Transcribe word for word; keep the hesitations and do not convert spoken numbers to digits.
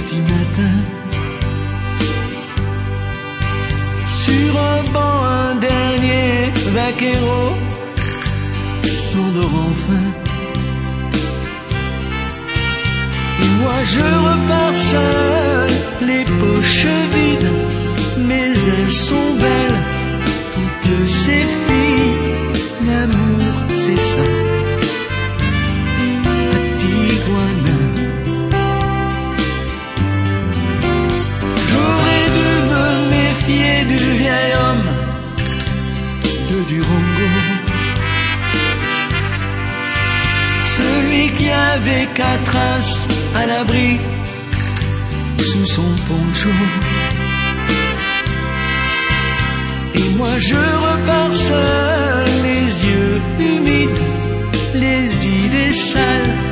petit matin. Sur un banc, un dernier vaquero s'endort enfin. Et moi je repars seul, les poches vides, mais elles sont belles, toutes ces filles. L'amour c'est ça, à Tijuana. J'aurais dû me méfier du vieil homme de Durango, celui qui avait quatre traces à l'abri sous son poncho. Et moi je repars seul, les yeux humides, les idées sales,